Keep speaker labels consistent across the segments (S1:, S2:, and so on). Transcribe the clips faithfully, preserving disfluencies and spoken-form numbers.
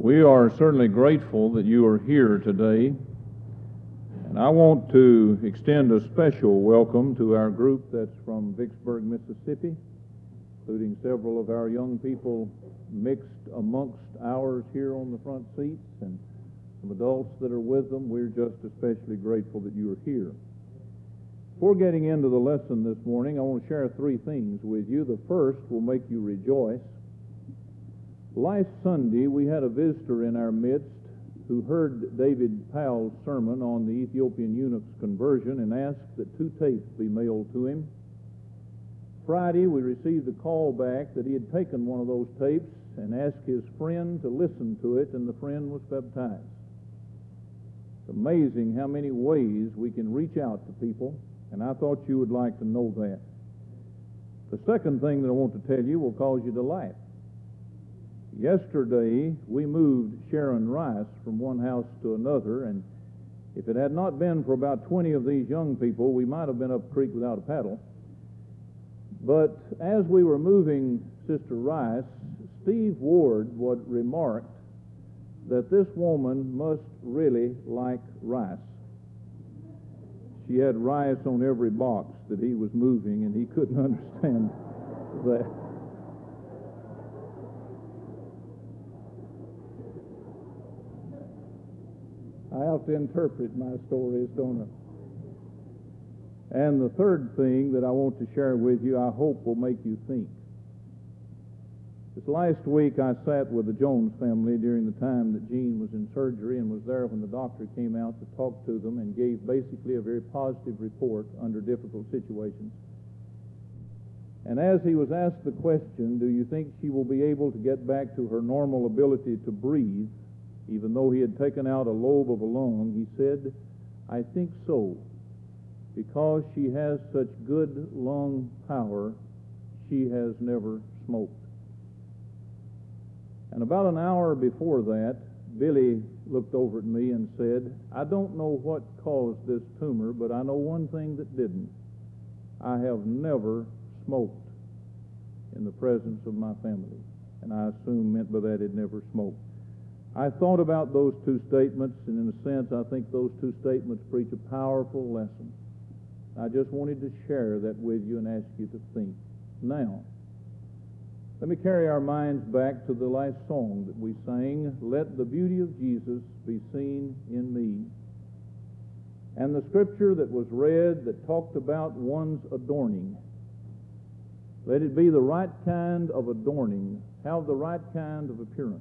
S1: We are certainly grateful that you are here today, and I want to extend a special welcome to our group that's from Vicksburg, Mississippi, including several of our young people mixed amongst ours here on the front seats and some adults that are with them. We're just especially grateful that you are here. Before getting into the lesson this morning, I want to share three things with you. The first will make you rejoice. Last Sunday, we had a visitor in our midst who heard David Powell's sermon on the Ethiopian eunuch's conversion and asked that two tapes be mailed to him. Friday, we received a call back that he had taken one of those tapes and asked his friend to listen to it, and the friend was baptized. It's amazing how many ways we can reach out to people, and I thought you would like to know that. The second thing that I want to tell you will cause you to laugh. Yesterday, we moved Sharon Rice from one house to another, and if it had not been for about twenty of these young people, we might have been up creek without a paddle. But as we were moving Sister Rice, Steve Ward would remarked that this woman must really like rice. She had rice on every box that he was moving, and he couldn't understand that. I have to interpret my stories, don't I? And the third thing that I want to share with you, I hope will make you think. This last week I sat with the Jones family during the time that Jean was in surgery and was there when the doctor came out to talk to them and gave basically a very positive report under difficult situations. And as he was asked the question, do you think she will be able to get back to her normal ability to breathe, even though he had taken out a lobe of a lung, he said, I think so, because she has such good lung power, she has never smoked. And about an hour before that, Billy looked over at me and said, I don't know what caused this tumor, but I know one thing that didn't. I have never smoked in the presence of my family. And I assume meant by that he'd never smoked. I thought about those two statements, and in a sense, I think those two statements preach a powerful lesson. I just wanted to share that with you and ask you to think. Now, let me carry our minds back to the last song that we sang, Let the Beauty of Jesus Be Seen in Me. And the scripture that was read that talked about one's adorning. Let it be the right kind of adorning, have the right kind of appearance.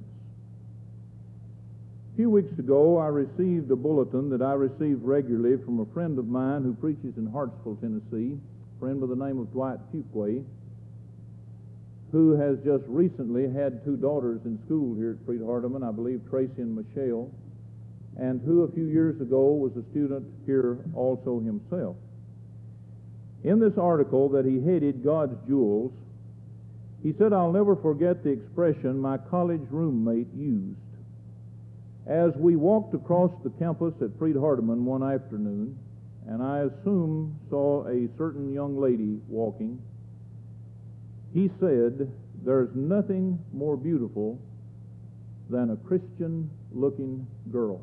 S1: A few weeks ago, I received a bulletin that I receive regularly from a friend of mine who preaches in Hartsville, Tennessee, a friend by the name of Dwight Fuquay, who has just recently had two daughters in school here at Freed-Hardeman, I believe Tracy and Michelle, and who a few years ago was a student here also himself. In this article that he headed God's Jewels, he said, I'll never forget the expression my college roommate used. As we walked across the campus at Freed-Hardeman one afternoon, and I assume saw a certain young lady walking, he said, there's nothing more beautiful than a Christian-looking girl.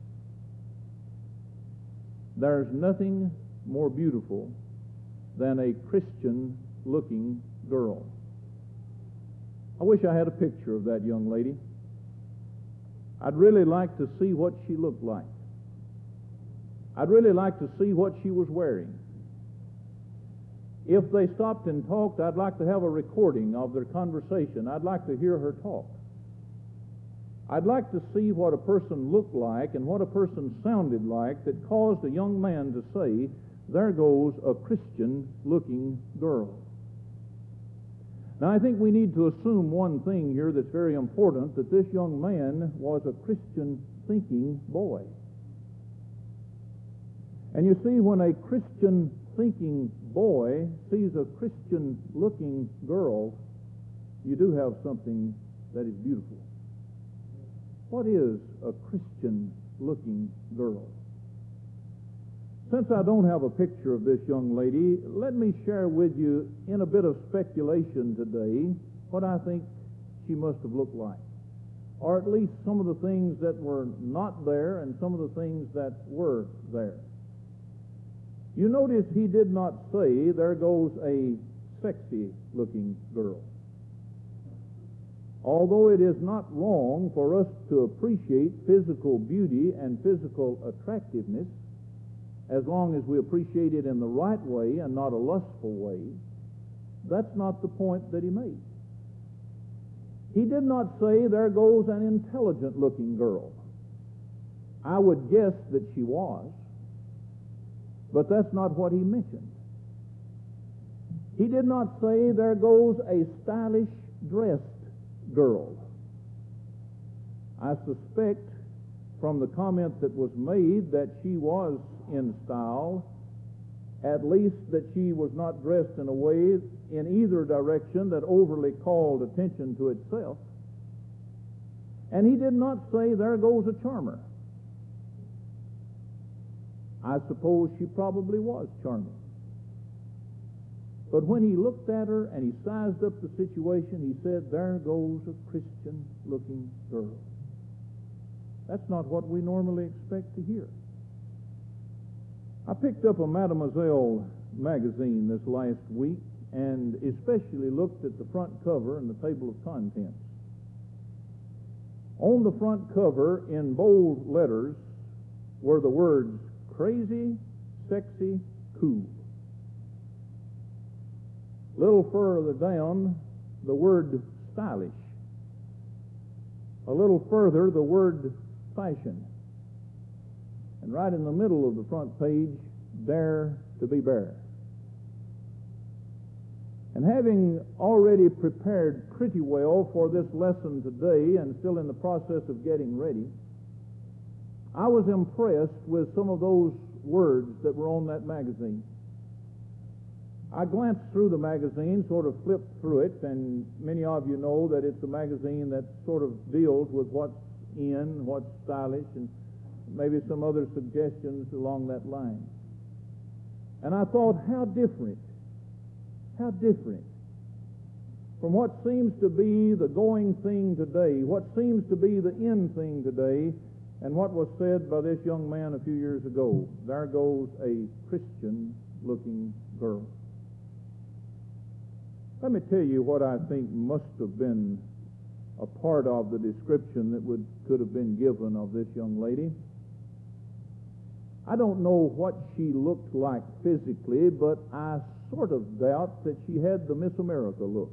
S1: There's nothing more beautiful than a Christian-looking girl. I wish I had a picture of that young lady. I'd really like to see what she looked like. I'd really like to see what she was wearing. If they stopped and talked, I'd like to have a recording of their conversation. I'd like to hear her talk. I'd like to see what a person looked like and what a person sounded like that caused a young man to say, there goes a Christian-looking girl. Now, I think we need to assume one thing here that's very important, that this young man was a Christian-thinking boy. And you see, when a Christian-thinking boy sees a Christian-looking girl, you do have something that is beautiful. What is a Christian-looking girl? Since I don't have a picture of this young lady, let me share with you, in a bit of speculation today, what I think she must have looked like. or at least some of the things that were not there and some of the things that were there. You notice he did not say, there goes a sexy-looking girl. Although it is not wrong for us to appreciate physical beauty and physical attractiveness, as long as we appreciate it in the right way and not a lustful way, that's not the point that he made. He did not say, there goes an intelligent-looking girl. I would guess that she was, but that's not what he mentioned. He did not say, there goes a stylish dressed girl. I suspect from the comment that was made that she was in style, at least that she was not dressed in a way in either direction that overly called attention to itself. And he did not say, there goes a charmer. I suppose she probably was charming. But when he looked at her and he sized up the situation, he said, there goes a Christian-looking girl. That's not what we normally expect to hear. I picked up a Mademoiselle magazine this last week and especially looked at the front cover and the table of contents. On the front cover, in bold letters, were the words, crazy, sexy, cool. A little further down, the word stylish. A little further, the word fashion. And right in the middle of the front page, dare to be bare. And having already prepared pretty well for this lesson today and still in the process of getting ready, I was impressed with some of those words that were on that magazine. I glanced through the magazine, sort of flipped through it, and many of you know that it's a magazine that sort of deals with what's in, what's stylish, and maybe some other suggestions along that line. And I thought, how different, how different from what seems to be the going thing today, what seems to be the in thing today, and what was said by this young man a few years ago. There goes a Christian-looking girl. Let me tell you what I think must have been a part of the description that would could have been given of this young lady. I don't know what she looked like physically, but I sort of doubt that she had the Miss America look.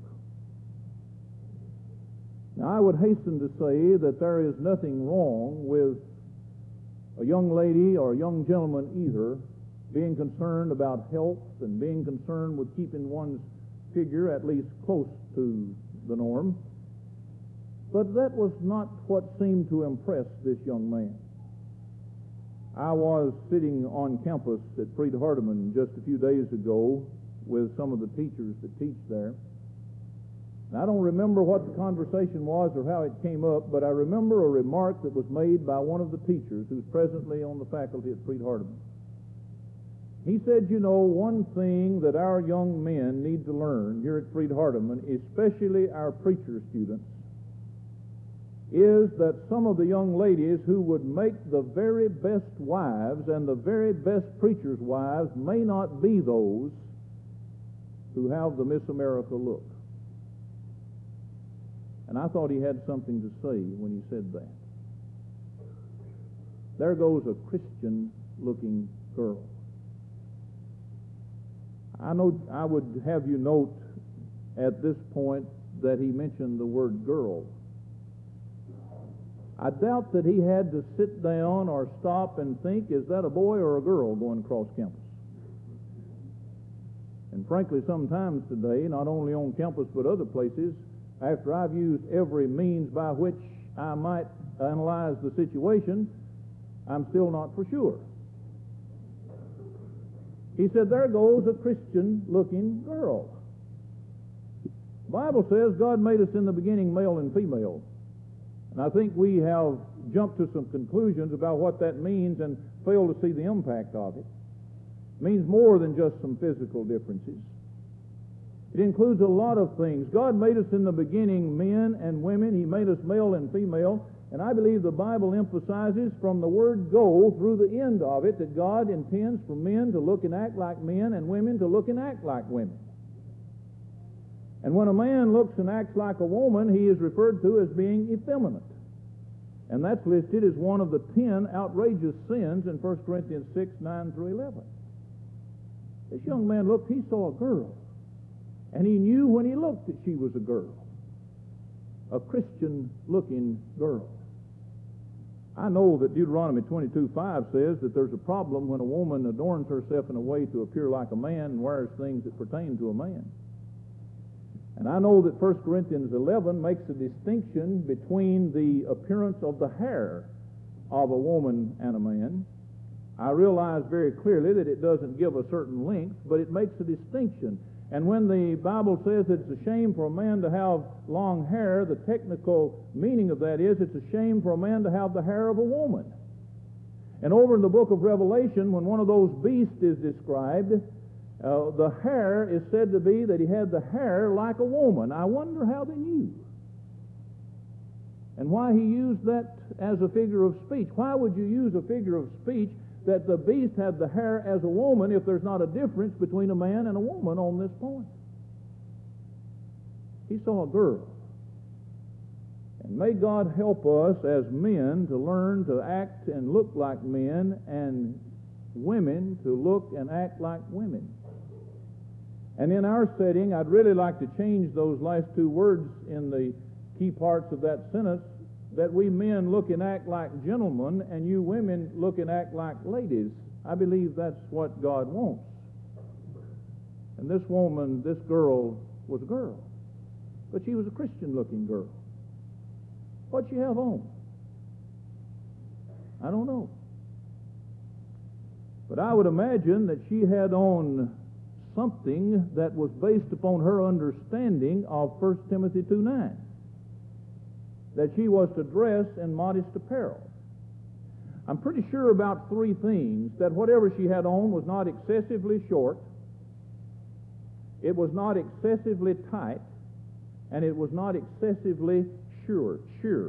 S1: Now, I would hasten to say that there is nothing wrong with a young lady or a young gentleman either being concerned about health and being concerned with keeping one's figure at least close to the norm. But that was not what seemed to impress this young man. I was sitting on campus at Freed-Hardeman just a few days ago with some of the teachers that teach there. And I don't remember what the conversation was or how it came up, but I remember a remark that was made by one of the teachers who's presently on the faculty at Freed-Hardeman. He said, you know, one thing that our young men need to learn here at Freed-Hardeman, especially our preacher students, is that some of the young ladies who would make the very best wives and the very best preachers' wives may not be those who have the Miss America look. And I thought he had something to say when he said that. There goes a Christian-looking girl. I know I would have you note at this point that he mentioned the word girl. I doubt that he had to sit down or stop and think, is that a boy or a girl going across campus? And frankly, sometimes today, not only on campus but other places, after I've used every means by which I might analyze the situation, I'm still not for sure. He said, there goes a Christian-looking girl. The Bible says God made us in the beginning male and female. And I think we have jumped to some conclusions about what that means and failed to see the impact of it. It means more than just some physical differences. It includes a lot of things. God made us in the beginning men and women. He made us male and female. And I believe the Bible emphasizes from the word go through the end of it that God intends for men to look and act like men and women to look and act like women. And when a man looks and acts like a woman, he is referred to as being effeminate. And that's listed as one of the ten outrageous sins in First Corinthians six, nine through eleven. This young man looked, he saw a girl. And he knew when he looked that she was a girl. A Christian-looking girl. I know that Deuteronomy twenty-two five says that there's a problem when a woman adorns herself in a way to appear like a man and wears things that pertain to a man. And I know that First Corinthians eleven makes a distinction between the appearance of the hair of a woman and a man. I realize very clearly that it doesn't give a certain length, but it makes a distinction. And when the Bible says it's a shame for a man to have long hair, the technical meaning of that is it's a shame for a man to have the hair of a woman. And over in the book of Revelation, when one of those beasts is described, uh, the hair is said to be that he had the hair like a woman. I wonder how they knew. And why he used that as a figure of speech. Why would you use a figure of speech that the beast had the hair as a woman if there's not a difference between a man and a woman on this point? He saw a girl. And may God help us as men to learn to act and look like men, and women to look and act like women. And in our setting, I'd really like to change those last two words in the key parts of that sentence, that we men look and act like gentlemen and you women look and act like ladies. I believe that's what God wants. And this woman, this girl, was a girl. But she was a Christian-looking girl. What'd she have on? I don't know. But I would imagine that she had on something that was based upon her understanding of First Timothy two nine. That she was to dress in modest apparel. I'm pretty sure about three things: that whatever she had on was not excessively short, it was not excessively tight, and it was not excessively sure, sure.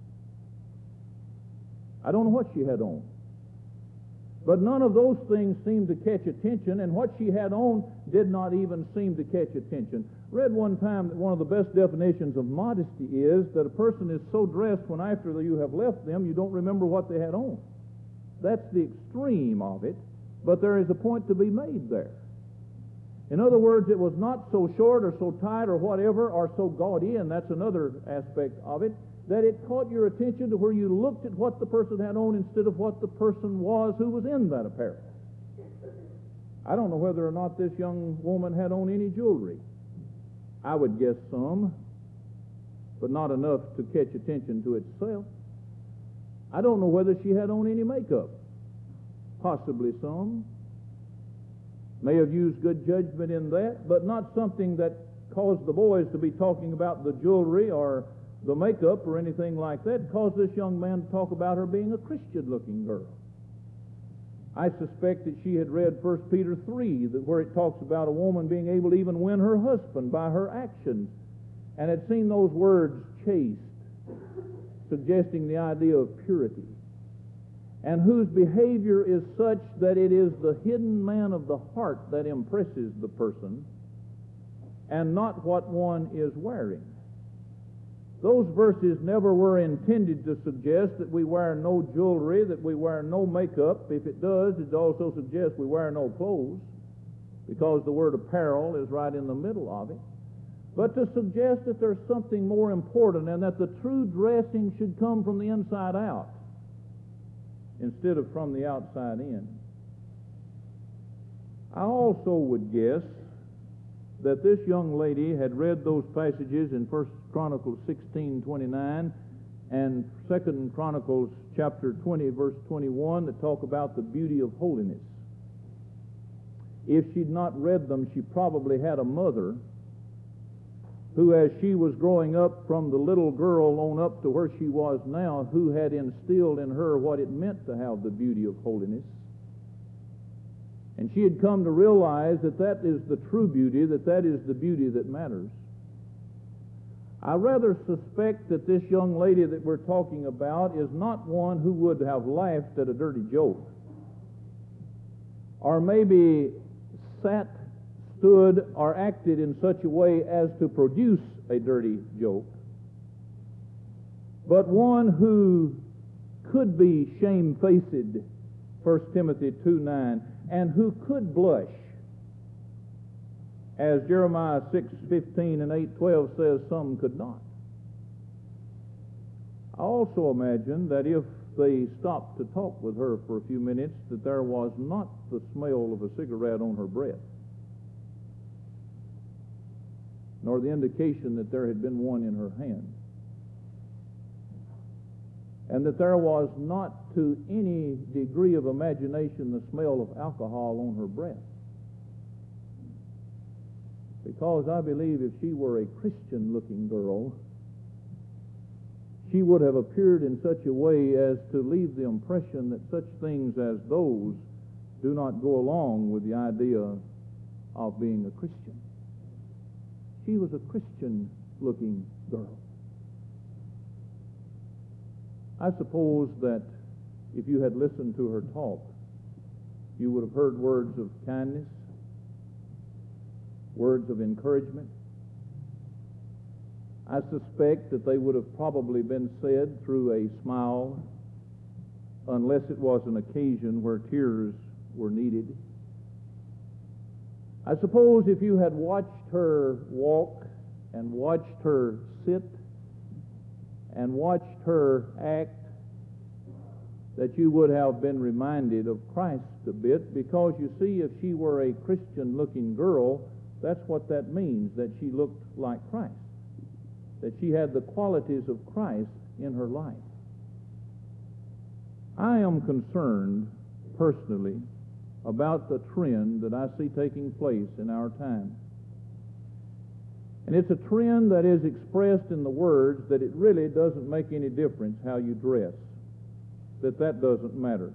S1: I don't know what she had on. But none of those things seemed to catch attention, and what she had on did not even seem to catch attention. Read one time that one of the best definitions of modesty is that a person is so dressed when after you have left them, you don't remember what they had on. That's the extreme of it, but there is a point to be made there. In other words, it was not so short or so tight or whatever or so gaudy, and that's another aspect of it, that it caught your attention to where you looked at what the person had on instead of what the person was who was in that apparel. I don't know whether or not this young woman had on any jewelry. I would guess some, but not enough to catch attention to itself. I don't know whether she had on any makeup. Possibly some. May have used good judgment in that, but not something that caused the boys to be talking about the jewelry or the makeup or anything like that. It caused this young man to talk about her being a Christian-looking girl. I suspect that she had read First Peter three, that where it talks about a woman being able to even win her husband by her actions, and had seen those words, chaste, suggesting the idea of purity, and whose behavior is such that it is the hidden man of the heart that impresses the person, and not what one is wearing. Those verses never were intended to suggest that we wear no jewelry, that we wear no makeup. If it does, it also suggests we wear no clothes, because the word apparel is right in the middle of it. But to suggest that there's something more important, and that the true dressing should come from the inside out instead of from the outside in. I also would guess that this young lady had read those passages in First Chronicles sixteen twenty-nine and Second Chronicles chapter twenty, verse twenty-one, that talk about the beauty of holiness. If she'd not read them, she probably had a mother who, as she was growing up from the little girl on up to where she was now, who had instilled in her what it meant to have the beauty of holiness. And she had come to realize that that is the true beauty, that that is the beauty that matters. I rather suspect that this young lady that we're talking about is not one who would have laughed at a dirty joke, or maybe sat, stood, or acted in such a way as to produce a dirty joke, but one who could be shamefaced, First Timothy two nine, and who could blush, as Jeremiah six fifteen and eight twelve says some could not. I also imagine that if they stopped to talk with her for a few minutes, that there was not the smell of a cigarette on her breath, nor the indication that there had been one in her hand, and that there was not to any degree of imagination the smell of alcohol on her breath. Because I believe if she were a Christian-looking girl, she would have appeared in such a way as to leave the impression that such things as those do not go along with the idea of being a Christian. She was a Christian-looking girl. I suppose that if you had listened to her talk, you would have heard words of kindness, words of encouragement. I suspect that they would have probably been said through a smile, unless it was an occasion where tears were needed. I suppose if you had watched her walk and watched her sit and watched her act, that you would have been reminded of Christ a bit, because you see, if she were a Christian-looking girl, that's what that means, that she looked like Christ, that she had the qualities of Christ in her life. I am concerned, personally, about the trend that I see taking place in our time. And it's a trend that is expressed in the words that it really doesn't make any difference how you dress, that that doesn't matter.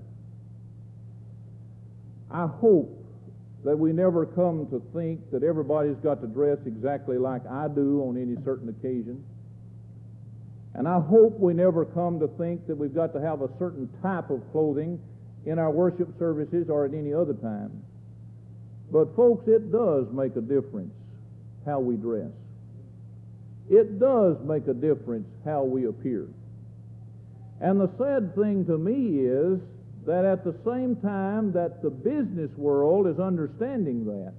S1: I hope that we never come to think that everybody's got to dress exactly like I do on any certain occasion. And I hope we never come to think that we've got to have a certain type of clothing in our worship services or at any other time. But folks, it does make a difference how we dress. It does make a difference how we appear. And the sad thing to me is that at the same time that the business world is understanding that,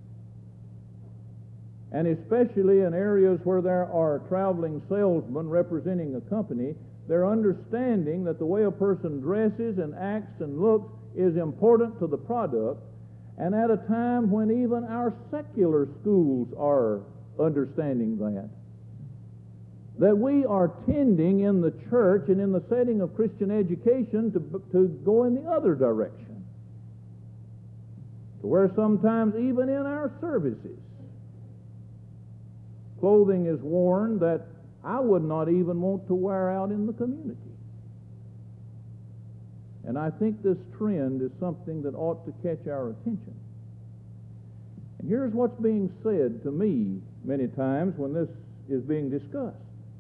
S1: and especially in areas where there are traveling salesmen representing a company, they're understanding that the way a person dresses and acts and looks is important to the product, and at a time when even our secular schools are understanding that, that we are tending in the church and in the setting of Christian education to, to go in the other direction, to where sometimes even in our services, clothing is worn that I would not even want to wear out in the community. And I think this trend is something that ought to catch our attention. And here's what's being said to me many times when this is being discussed.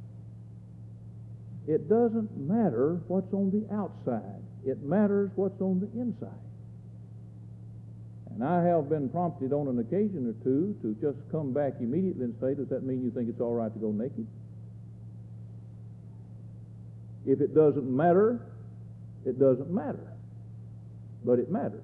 S1: It doesn't matter what's on the outside. It matters what's on the inside. And I have been prompted on an occasion or two to just come back immediately and say, does that mean you think it's all right to go naked? If it doesn't matter, it doesn't matter. But it matters.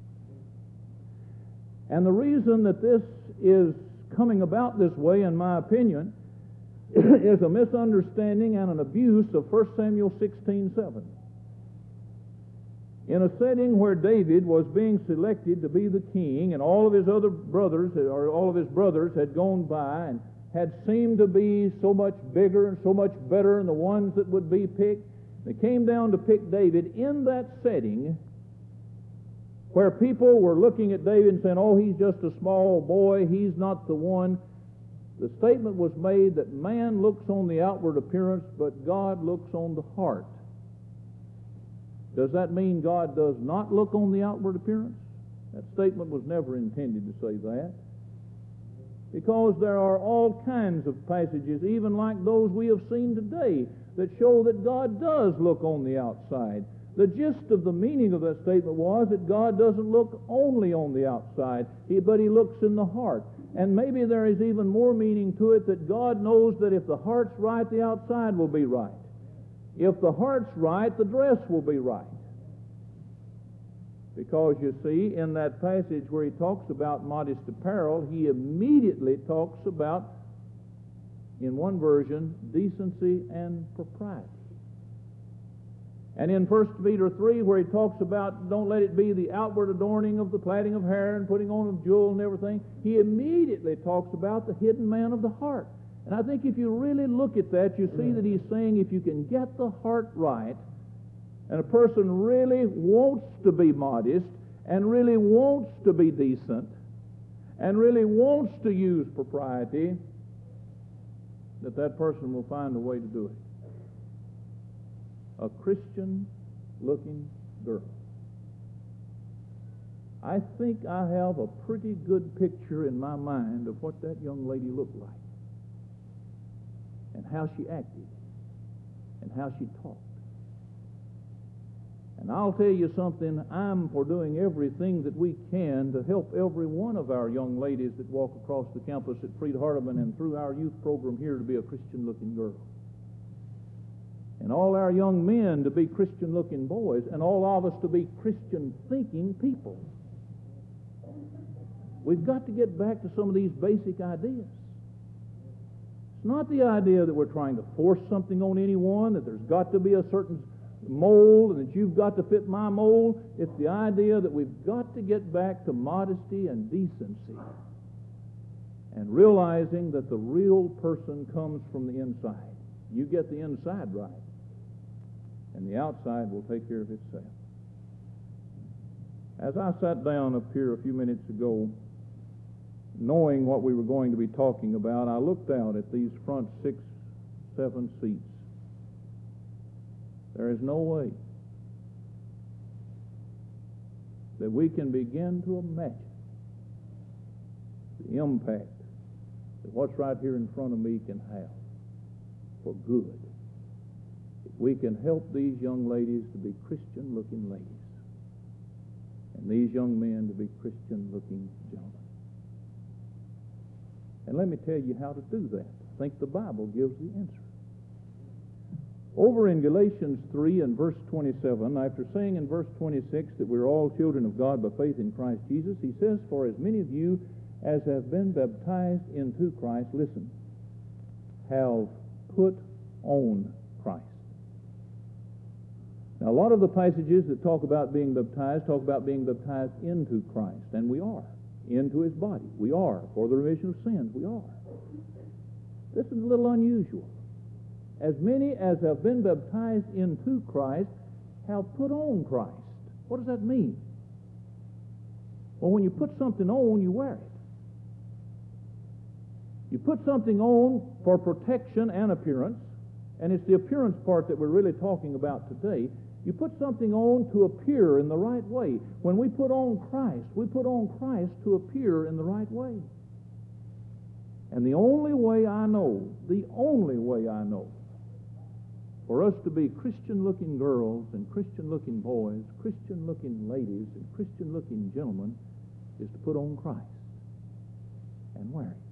S1: And the reason that this is coming about this way, in my opinion, is a misunderstanding and an abuse of First Samuel sixteen seven. In a setting where David was being selected to be the king, and all of his other brothers, or all of his brothers, had gone by and had seemed to be so much bigger and so much better than the ones that would be picked. They came down to pick David in that setting where people were looking at David and saying, oh, he's just a small boy, he's not the one. The statement was made that man looks on the outward appearance, but God looks on the heart. Does that mean God does not look on the outward appearance? That statement was never intended to say that, because there are all kinds of passages, even like those we have seen today, that show that God does look on the outside. The gist of the meaning of that statement was that God doesn't look only on the outside, he, but He looks in the heart. And maybe there is even more meaning to it, that God knows that if the heart's right, the outside will be right. If the heart's right, the dress will be right. Because, you see, in that passage where he talks about modest apparel, he immediately talks about, in one version, decency and propriety. And in First Peter three, where he talks about don't let it be the outward adorning of the plaiting of hair and putting on of jewel and everything, he immediately talks about the hidden man of the heart. And I think if you really look at that, you see that he's saying if you can get the heart right, and a person really wants to be modest, and really wants to be decent, and really wants to use propriety, that that person will find a way to do it. A Christian-looking girl. I think I have a pretty good picture in my mind of what that young lady looked like, and how she acted, and how she talked. And I'll tell you something, I'm for doing everything that we can to help every one of our young ladies that walk across the campus at Freed Hardeman and through our youth program here to be a Christian-looking girl. And all our young men to be Christian-looking boys, and all of us to be Christian-thinking people. We've got to get back to some of these basic ideas. It's not the idea that we're trying to force something on anyone, that there's got to be a certain mold and that you've got to fit my mold. It's the idea that we've got to get back to modesty and decency, and realizing that the real person comes from the inside. You get the inside right, and the outside will take care of itself. As I sat down up here a few minutes ago, knowing what we were going to be talking about, I looked out at these front six, seven seats. There is no way that we can begin to imagine the impact that what's right here in front of me can have for good if we can help these young ladies to be Christian-looking ladies, and these young men to be Christian-looking gentlemen. And let me tell you how to do that. I think the Bible gives the answer. Over in Galatians three and verse twenty-seven, after saying in verse twenty-six that we're all children of God by faith in Christ Jesus, he says, "For as many of you as have been baptized into Christ," listen, "have put on Christ." Now, a lot of the passages that talk about being baptized talk about being baptized into Christ, and we are. Into His body. We are. For the remission of sins, we are. This is a little unusual. As many as have been baptized into Christ have put on Christ. What does that mean? Well, when you put something on, you wear it. You put something on for protection and appearance, and it's the appearance part that we're really talking about today. You put something on to appear in the right way. When we put on Christ, we put on Christ to appear in the right way. And the only way I know, the only way I know, for us to be Christian-looking girls and Christian-looking boys, Christian-looking ladies and Christian-looking gentlemen, is to put on Christ and wear it.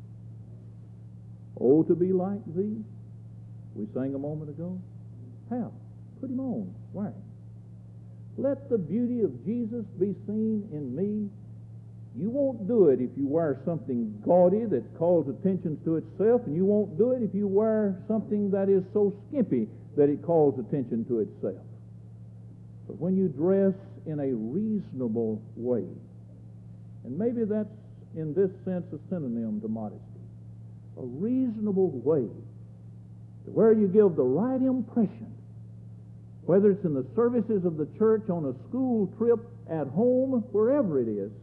S1: Oh, to be like thee, we sang a moment ago. How? Put him on, wear him. Let the beauty of Jesus be seen in me. You won't do it if you wear something gaudy that calls attention to itself, and you won't do it if you wear something that is so skimpy that it calls attention to itself. But when you dress in a reasonable way, and maybe that's in this sense a synonym to modesty, a reasonable way to where you give the right impression, whether it's in the services of the church, on a school trip, at home, wherever it is,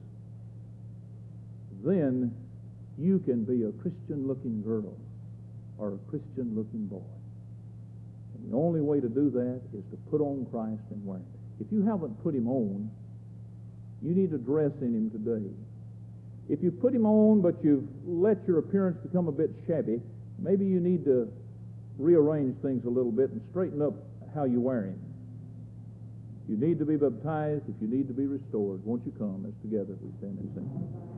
S1: then you can be a Christian-looking girl or a Christian-looking boy. And the only way to do that is to put on Christ and wear him. If you haven't put him on, You need to dress in him today. If you put him on, but you've let your appearance become a bit shabby, maybe you need to rearrange things a little bit and straighten up how you wear him. If you need to be baptized, if you need to be restored, won't you come as together we stand and sing?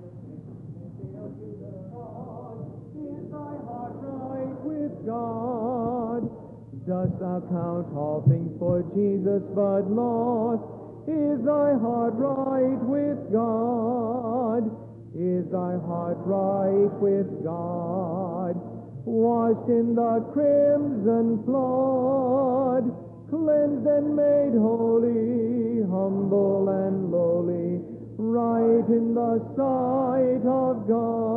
S2: Is thy heart right with God? Dost thou count all things for Jesus but lost? Is thy heart right with God? Is thy heart right with God? Washed in the crimson flood, cleansed and made holy, humble and lowly, right in the sight of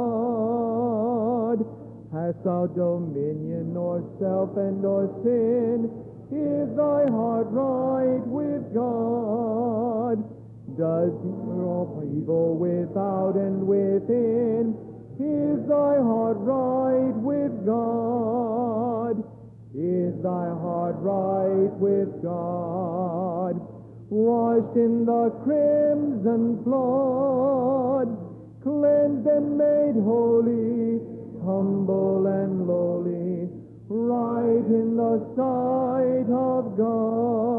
S2: God. Hast thou dominion o'er self and o'er sin? Is thy heart right with God? Does all evil without and within? Is thy heart right with God? Is thy heart right with God? Washed in the crimson flood, cleansed and made holy, humble and lowly, right in the sight of God.